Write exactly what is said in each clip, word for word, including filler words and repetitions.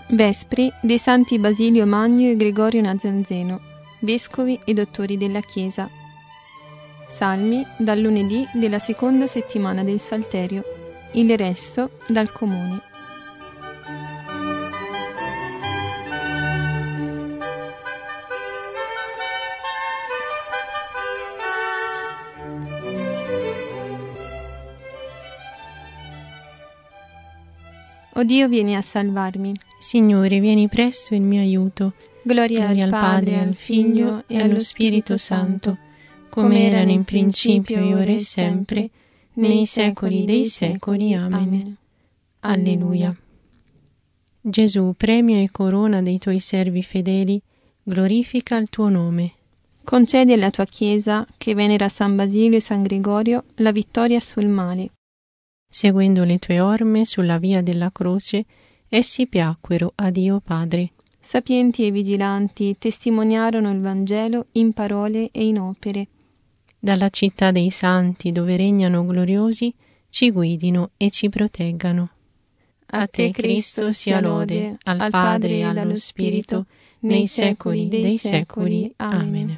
Vespri dei santi Basilio Magno e Gregorio Nazianzeno, vescovi e dottori della Chiesa. Salmi dal lunedì della seconda settimana del Salterio, il resto dal Comune. O Dio, vieni a salvarmi. Signore, vieni presto in mio aiuto. Gloria, Gloria al Padre, al Figlio e allo Spirito Santo, come era in principio e ora e sempre, nei secoli dei secoli. Amen. Alleluia. Gesù, premio e corona dei tuoi servi fedeli, glorifica il tuo nome. Concedi alla tua Chiesa, che venera San Basilio e San Gregorio, la vittoria sul male. Seguendo le tue orme sulla via della croce, essi piacquero a Dio Padre. Sapienti e vigilanti testimoniarono il Vangelo in parole e in opere. Dalla città dei santi, dove regnano gloriosi, ci guidino e ci proteggano. A te, Cristo, sia lode, al Padre e allo Spirito, nei secoli dei secoli. Amen.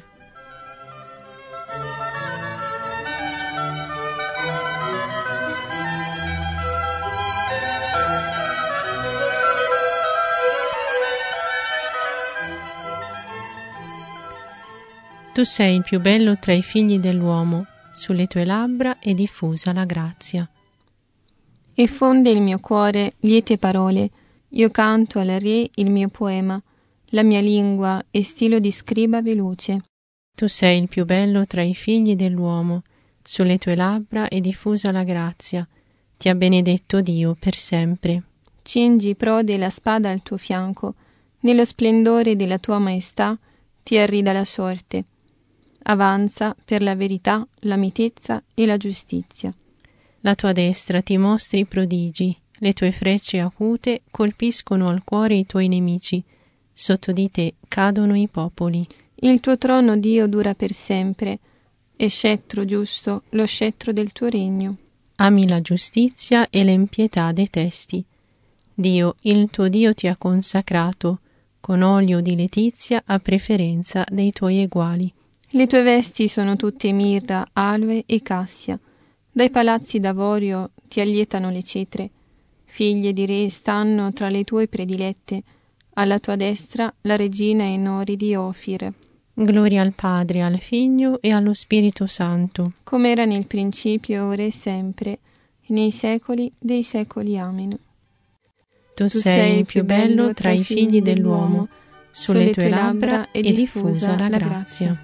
Tu sei il più bello tra i figli dell'uomo, sulle tue labbra è diffusa la grazia. E fonde il mio cuore liete parole, io canto al Re il mio poema, la mia lingua è stilo di scriba veloce. Tu sei il più bello tra i figli dell'uomo, sulle tue labbra è diffusa la grazia, ti ha benedetto Dio per sempre. Cingi prode la spada al tuo fianco, nello splendore della tua maestà ti arrida la sorte. Avanza per la verità, la mitezza e la giustizia. La tua destra ti mostri prodigi, le tue frecce acute colpiscono al cuore i tuoi nemici, sotto di te cadono i popoli. Il tuo trono, Dio, dura per sempre, e scettro giusto lo scettro del tuo regno. Ami la giustizia e l'empietà detesti. Dio, il tuo Dio ti ha consacrato, con olio di letizia a preferenza dei tuoi eguali. Le tue vesti sono tutte mirra, aloe e cassia. Dai palazzi d'avorio ti allietano le cetre. Figlie di re stanno tra le tue predilette. Alla tua destra la regina in ori di Ofir. Gloria al Padre, al Figlio e allo Spirito Santo. Come era nel principio, ora e sempre, e nei secoli dei secoli. Amen. Tu, tu sei il più bello tra i figli dell'uomo. Sulle, Sulle tue labbra è diffusa la grazia.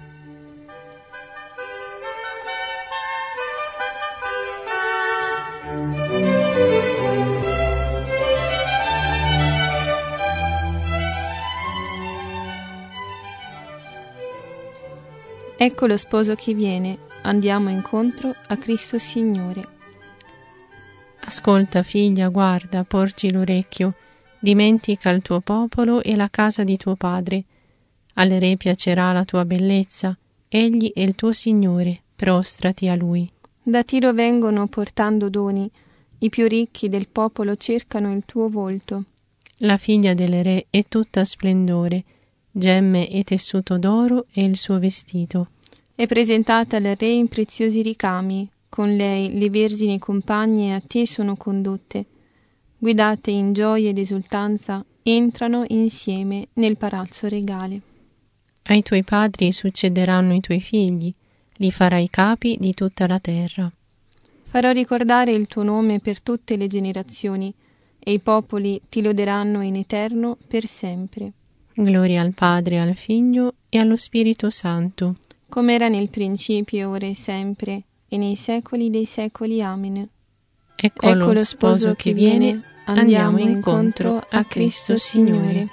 Ecco lo sposo che viene, andiamo incontro a Cristo Signore. Ascolta, figlia, guarda, porgi l'orecchio, dimentica il tuo popolo e la casa di tuo padre. Al Re piacerà la tua bellezza, egli è il tuo Signore, prostrati a lui. Da Tiro vengono portando doni, i più ricchi del popolo cercano il tuo volto. La figlia del Re è tutta splendore, gemme e tessuto d'oro è il suo vestito. È presentata al Re in preziosi ricami, con lei le vergini compagne a te sono condotte. Guidate in gioia ed esultanza, entrano insieme nel palazzo regale. Ai tuoi padri succederanno i tuoi figli, li farai capi di tutta la terra. Farò ricordare il tuo nome per tutte le generazioni, e i popoli ti loderanno in eterno per sempre. Gloria al Padre, al Figlio e allo Spirito Santo. Come era nel principio, ora e sempre, e nei secoli dei secoli. Amen. Ecco, ecco lo sposo che viene, andiamo incontro a Cristo Signore.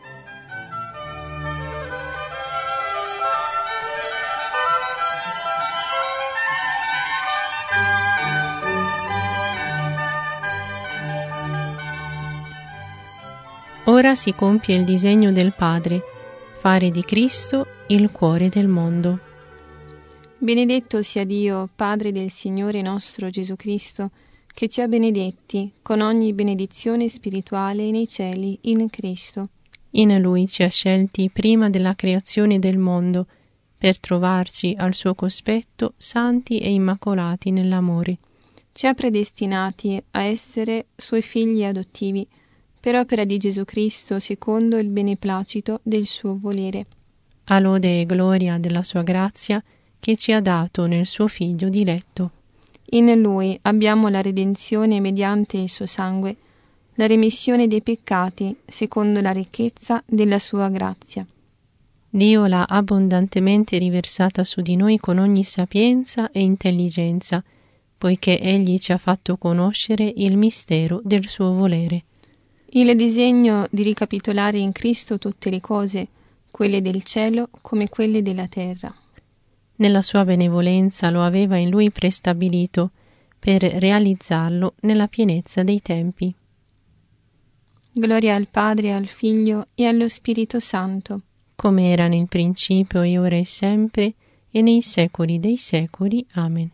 Ora si compie il disegno del Padre, fare di Cristo il cuore del mondo. Benedetto sia Dio, Padre del Signore nostro Gesù Cristo, che ci ha benedetti con ogni benedizione spirituale nei cieli in Cristo. In Lui ci ha scelti prima della creazione del mondo, per trovarci al suo cospetto santi e immacolati nell'amore. Ci ha predestinati a essere Suoi figli adottivi, per opera di Gesù Cristo, secondo il beneplacito del suo volere. A lode e gloria della sua grazia, che ci ha dato nel suo Figlio diletto. In Lui abbiamo la redenzione mediante il suo sangue, la remissione dei peccati, secondo la ricchezza della sua grazia. Dio l'ha abbondantemente riversata su di noi con ogni sapienza e intelligenza, poiché Egli ci ha fatto conoscere il mistero del suo volere. Il disegno di ricapitolare in Cristo tutte le cose, quelle del cielo come quelle della terra. Nella sua benevolenza lo aveva in Lui prestabilito, per realizzarlo nella pienezza dei tempi. Gloria al Padre, al Figlio e allo Spirito Santo, come era nel principio e ora e sempre, e nei secoli dei secoli. Amen.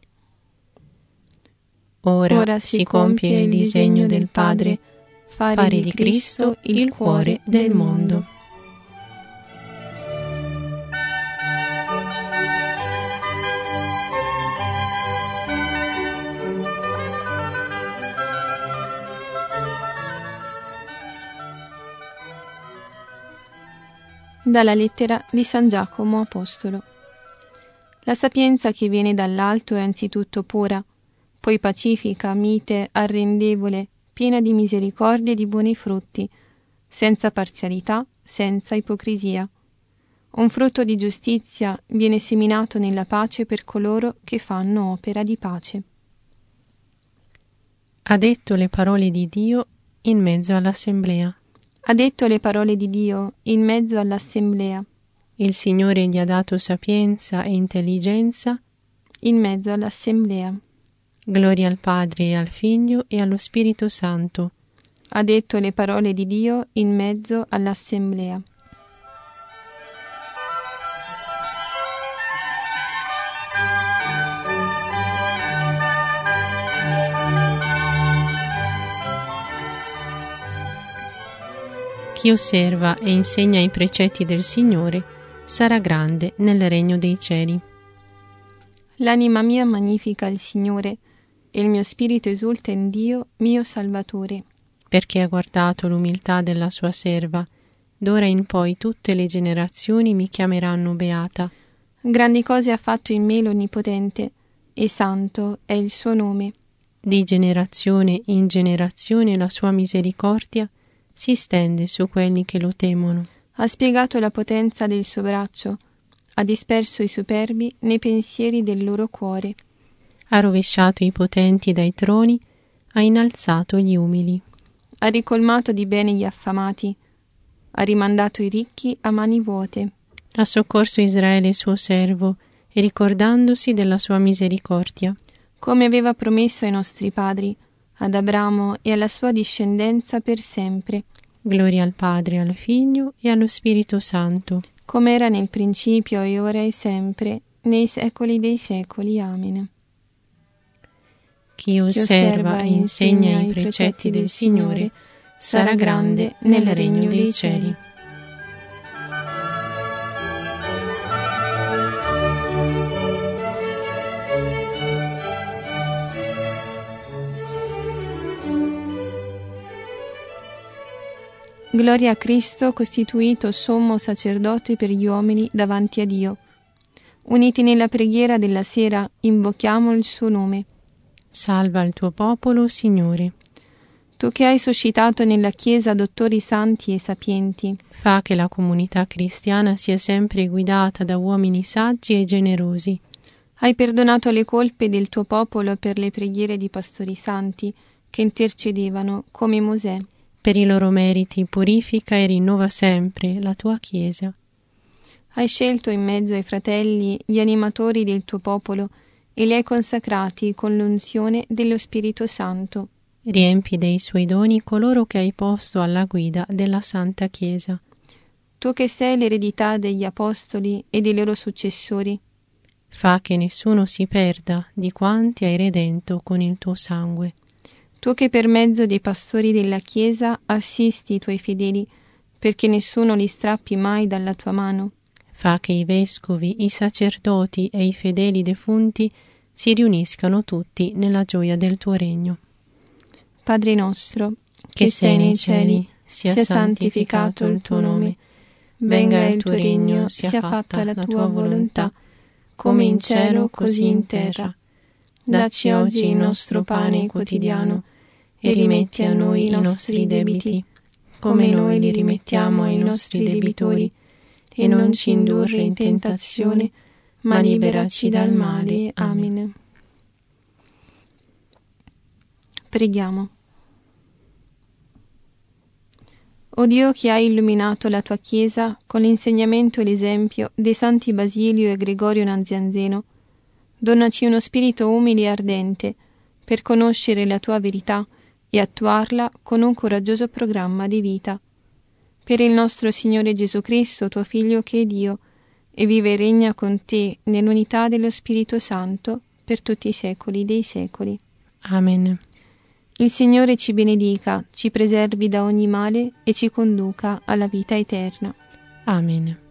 Ora, Ora si, si compie il disegno del Padre, fare, fare di Cristo il cuore del mondo. Dalla lettera di San Giacomo Apostolo. La sapienza che viene dall'alto è anzitutto pura, poi pacifica, mite, arrendevole, piena di misericordia e di buoni frutti, senza parzialità, senza ipocrisia. Un frutto di giustizia viene seminato nella pace per coloro che fanno opera di pace. Ha detto le parole di Dio in mezzo all'assemblea. Ha detto le parole di Dio in mezzo all'assemblea. Il Signore gli ha dato sapienza e intelligenza in mezzo all'assemblea. Gloria al Padre e al Figlio e allo Spirito Santo. Ha detto le parole di Dio in mezzo all'assemblea. Chi osserva e insegna i precetti del Signore sarà grande nel regno dei cieli. L'anima mia magnifica il Signore, e il mio spirito esulta in Dio, mio Salvatore. Perché ha guardato l'umiltà della sua serva, d'ora in poi tutte le generazioni mi chiameranno beata. Grandi cose ha fatto in me l'Onnipotente, e santo è il suo nome. Di generazione in generazione la sua misericordia si stende su quelli che lo temono. Ha spiegato la potenza del suo braccio, ha disperso i superbi nei pensieri del loro cuore. Ha rovesciato i potenti dai troni, ha innalzato gli umili. Ha ricolmato di bene gli affamati, ha rimandato i ricchi a mani vuote. Ha soccorso Israele suo servo, e ricordandosi della sua misericordia, come aveva promesso ai nostri padri, ad Abramo e alla sua discendenza per sempre. Gloria al Padre, al Figlio e allo Spirito Santo, come era nel principio e ora e sempre, nei secoli dei secoli. Amen. Chi osserva e insegna i precetti del Signore sarà grande nel regno dei cieli. Gloria a Cristo, costituito sommo sacerdote per gli uomini davanti a Dio. Uniti nella preghiera della sera, invochiamo il suo nome. Salva il tuo popolo, Signore. Tu che hai suscitato nella Chiesa dottori santi e sapienti, fa che la comunità cristiana sia sempre guidata da uomini saggi e generosi. Hai perdonato le colpe del tuo popolo per le preghiere di pastori santi che intercedevano come Mosè. Per i loro meriti purifica e rinnova sempre la tua Chiesa. Hai scelto in mezzo ai fratelli gli animatori del tuo popolo e li hai consacrati con l'unzione dello Spirito Santo. Riempi dei suoi doni coloro che hai posto alla guida della Santa Chiesa. Tu che sei l'eredità degli apostoli e dei loro successori, fa che nessuno si perda di quanti hai redento con il tuo sangue. Tu che per mezzo dei pastori della Chiesa assisti i tuoi fedeli, perché nessuno li strappi mai dalla tua mano. Fa che i vescovi, i sacerdoti e i fedeli defunti si riuniscano tutti nella gioia del tuo regno. Padre nostro, che sei nei cieli, sia santificato il tuo nome. Venga il tuo regno, sia fatta la tua volontà, come in cielo così in terra. Dacci oggi il nostro pane quotidiano e rimetti a noi i nostri debiti, come noi li rimettiamo ai nostri debitori, e non ci indurre in tentazione, ma liberaci dal male. Amen. Preghiamo. O Dio, che hai illuminato la tua Chiesa con l'insegnamento e l'esempio dei santi Basilio e Gregorio Nazianzeno, donaci uno spirito umile e ardente per conoscere la tua verità e attuarla con un coraggioso programma di vita. Per il nostro Signore Gesù Cristo, tuo Figlio, che è Dio, e vive e regna con te nell'unità dello Spirito Santo per tutti i secoli dei secoli. Amen. Il Signore ci benedica, ci preservi da ogni male e ci conduca alla vita eterna. Amen.